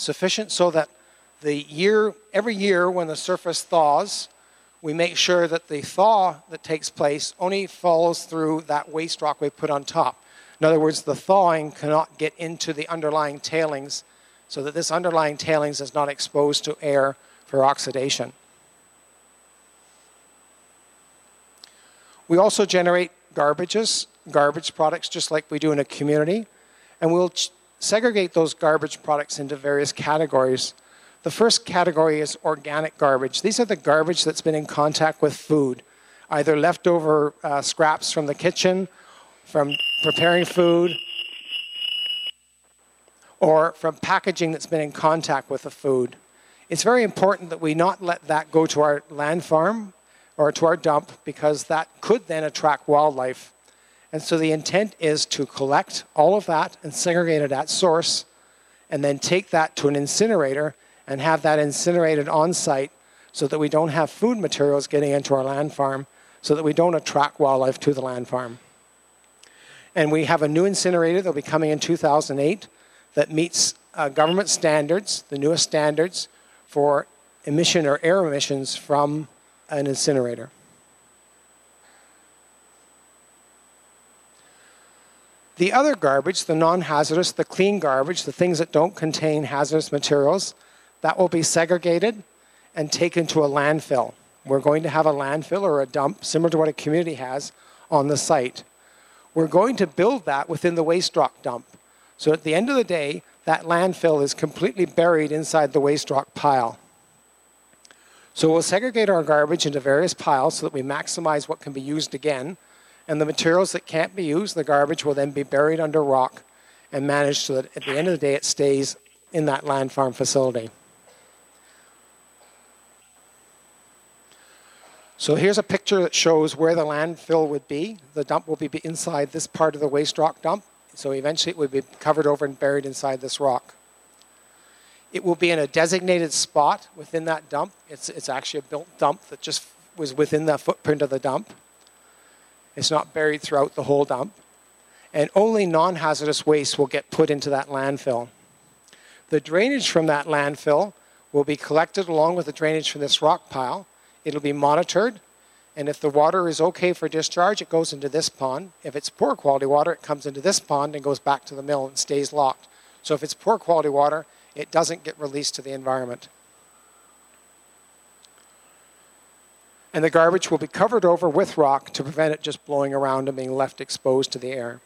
sufficient so that every year when the surface thaws, we make sure that the thaw that takes place only follows through that waste rock we put on top. In other words, the thawing cannot get into the underlying tailings so that this underlying tailings is not exposed to air for oxidation. We also generate garbage products just like we do in a community, and we'll segregate those garbage products into various categories. The first category is organic garbage. These are the garbage that's been in contact with food, either leftover scraps from the kitchen, from preparing food, or from packaging that's been in contact with the food. It's very important that we not let that go to our land farm or to our dump, because that could then attract wildlife. And so the intent is to collect all of that and segregate it at source, and then take that to an incinerator and have that incinerated on site so that we don't have food materials getting into our land farm, so that we don't attract wildlife to the land farm. And we have a new incinerator that will be coming in 2008 that meets government standards, the newest standards for emission or air emissions from an incinerator. The other garbage, the non-hazardous, the clean garbage, the things that don't contain hazardous materials, that will be segregated and taken to a landfill. We're going to have a landfill or a dump, similar to what a community has, on the site. We're going to build that within the waste rock dump. So at the end of the day, that landfill is completely buried inside the waste rock pile. So we'll segregate our garbage into various piles so that we maximize what can be used again. And the materials that can't be used, the garbage, will then be buried under rock and managed so that at the end of the day it stays in that land farm facility. So here's a picture that shows where the landfill would be. The dump will be inside this part of the waste rock dump. So eventually it would be covered over and buried inside this rock. It will be in a designated spot within that dump. It's actually a built dump that just was within the footprint of the dump. It's not buried throughout the whole dump. And only non-hazardous waste will get put into that landfill. The drainage from that landfill will be collected along with the drainage from this rock pile. It'll be monitored, and if the water is okay for discharge, it goes into this pond. If it's poor quality water, it comes into this pond and goes back to the mill and stays locked. So if it's poor quality water, it doesn't get released to the environment. And the garbage will be covered over with rock to prevent it just blowing around and being left exposed to the air.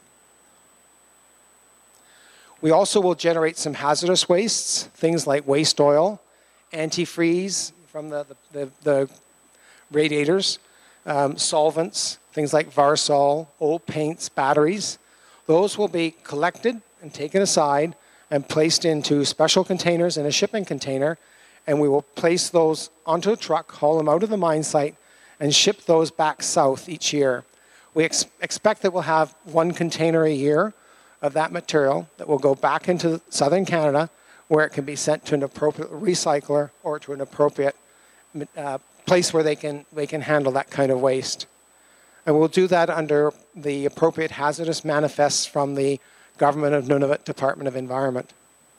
We also will generate some hazardous wastes, things like waste oil, antifreeze from the radiators, solvents, things like Varsol, old paints, batteries. Those will be collected and taken aside and placed into special containers in a shipping container, and we will place those onto a truck, haul them out of the mine site, and ship those back south each year. We expect that we'll have one container a year of that material that will go back into southern Canada, where it can be sent to an appropriate recycler or to an appropriate place where they can handle that kind of waste. And we'll do that under the appropriate hazardous manifests from the Government of Nunavut Department of Environment.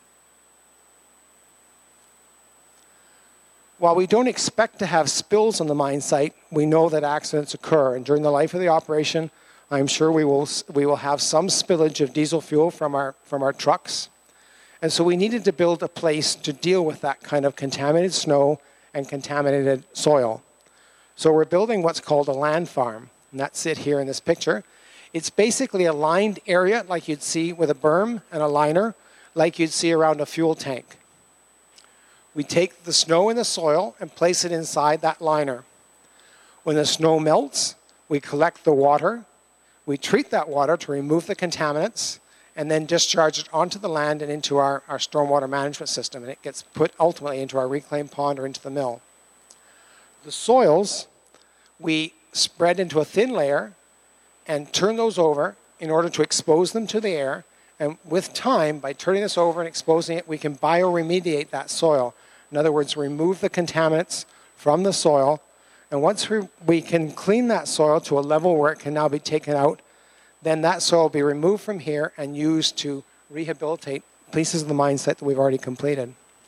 While we don't expect to have spills on the mine site, we know that accidents occur. And during the life of the operation, I'm sure we will have some spillage of diesel fuel from our trucks. And so we needed to build a place to deal with that kind of contaminated snow and contaminated soil. So we're building what's called a land farm, and that's it here in this picture. It's basically a lined area like you'd see with a berm and a liner, like you'd see around a fuel tank. We take the snow in the soil and place it inside that liner. When the snow melts, we collect the water. We treat that water to remove the contaminants and then discharge it onto the land and into our stormwater management system. And it gets put ultimately into our reclaimed pond or into the mill. The soils, we spread into a thin layer and turn those over in order to expose them to the air. And with time, by turning this over and exposing it, we can bioremediate that soil. In other words, remove the contaminants from the soil. And once we can clean that soil to a level where it can now be taken out, then that soil will be removed from here and used to rehabilitate pieces of the mine site that we've already completed.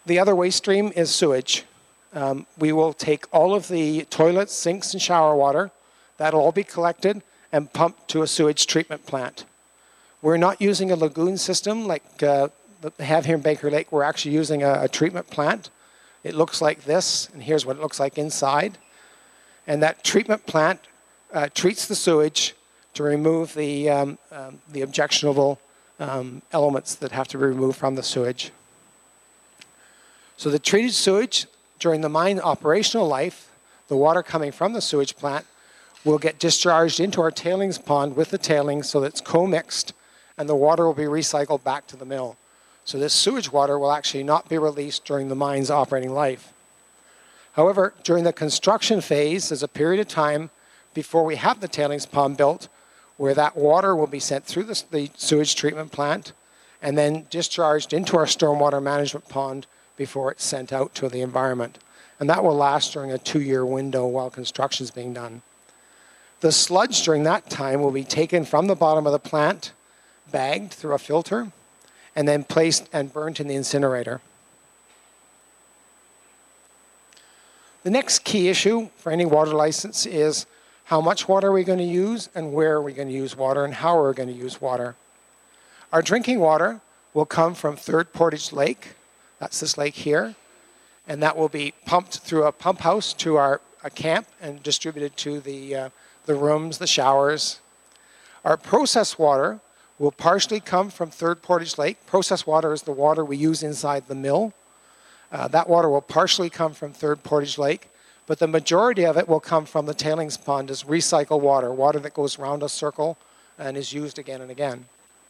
The other waste stream is sewage. We will take all of the toilets, sinks, and shower water. That'll all be collected and pumped to a sewage treatment plant. We're not using a lagoon system like they have here in Baker Lake. We're actually using a treatment plant. It looks like this, and here's what it looks like inside. And that treatment plant treats the sewage to remove the objectionable elements that have to be removed from the sewage. So the treated sewage, during the mine operational life, the water coming from the sewage plant will get discharged into our tailings pond with the tailings so that it's co-mixed, and the water will be recycled back to the mill. So this sewage water will actually not be released during the mine's operating life. However, during the construction phase, there's a period of time before we have the tailings pond built where that water will be sent through the sewage treatment plant and then discharged into our stormwater management pond before it's sent out to the environment. And that will last during a 2-year window while construction is being done. The sludge during that time will be taken from the bottom of the plant, bagged through a filter, and then placed and burnt in the incinerator. The next key issue for any water license is how much water are we going to use and where are we going to use water and how are we going to use water. Our drinking water will come from Third Portage Lake. That's this lake here. And that will be pumped through a pump house to a camp and distributed to the rooms, the showers. Our processed water will partially come from Third Portage Lake. Processed water is the water we use inside the mill. That water will partially come from Third Portage Lake, but the majority of it will come from the tailings pond as recycled water, water that goes around a circle and is used again and again.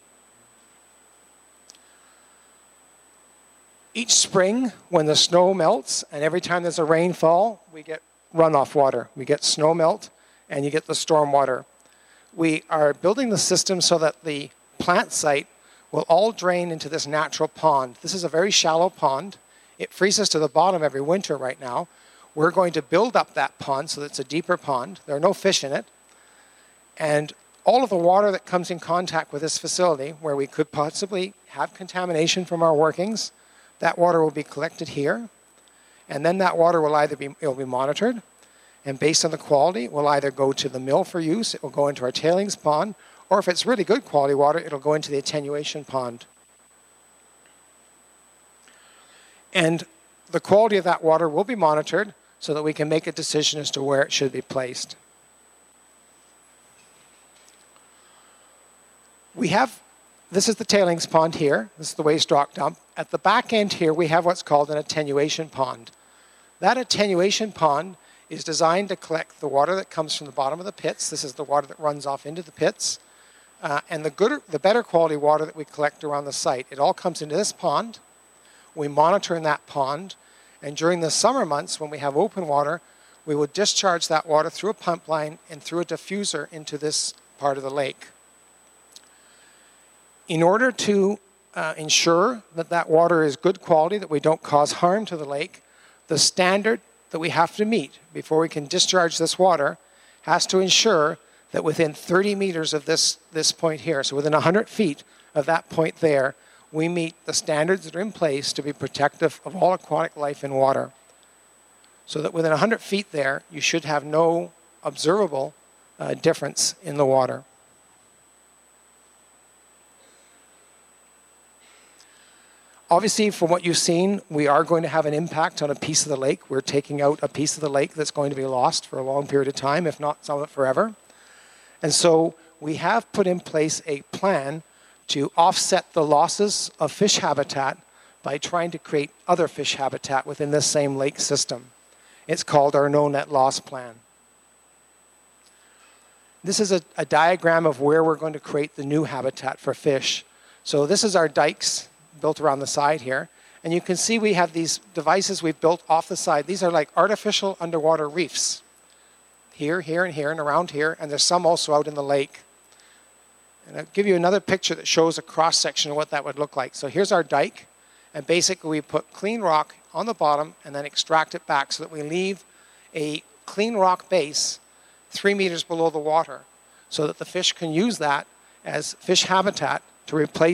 Each spring, when the snow melts, and every time there's a rainfall, we get runoff water. We get snow melt, and you get the storm water. We are building the system so that the plant site will all drain into this natural pond. This is a very shallow pond. It freezes to the bottom every winter right now. We're going to build up that pond so that it's a deeper pond. There are no fish in it. And all of the water that comes in contact with this facility, where we could possibly have contamination from our workings, that water will be collected here. And then that water will it'll be monitored. And based on the quality, it will either go to the mill for use, it will go into our tailings pond, or if it's really good quality water, it'll go into the attenuation pond. And the quality of that water will be monitored so that we can make a decision as to where it should be placed. This is the tailings pond here. This is the waste rock dump. At the back end here, we have what's called an attenuation pond. That attenuation pond is designed to collect the water that comes from the bottom of the pits. This is the water that runs off into the pits. And the better quality water that we collect around the site. It all comes into this pond. We monitor in that pond. And during the summer months, when we have open water, we will discharge that water through a pump line and through a diffuser into this part of the lake. In order to ensure that that water is good quality, that we don't cause harm to the lake, the standard that we have to meet before we can discharge this water has to ensure that within 30 meters of this point here, so within 100 feet of that point there, we meet the standards that are in place to be protective of all aquatic life in water. So that within 100 feet there, you should have no observable difference in the water. Obviously, from what you've seen, we are going to have an impact on a piece of the lake. We're taking out a piece of the lake that's going to be lost for a long period of time, if not some of it forever. And so we have put in place a plan to offset the losses of fish habitat by trying to create other fish habitat within this same lake system. It's called our No Net Loss Plan. This is a diagram of where we're going to create the new habitat for fish. So this is our dikes built around the side here. And you can see we have these devices we've built off the side. These are like artificial underwater reefs. Here, here, and here, and around here. And there's some also out in the lake. And I'll give you another picture that shows a cross-section of what that would look like. So here's our dike. And basically we put clean rock on the bottom and then extract it back so that we leave a clean rock base 3 meters below the water so that the fish can use that as fish habitat to replace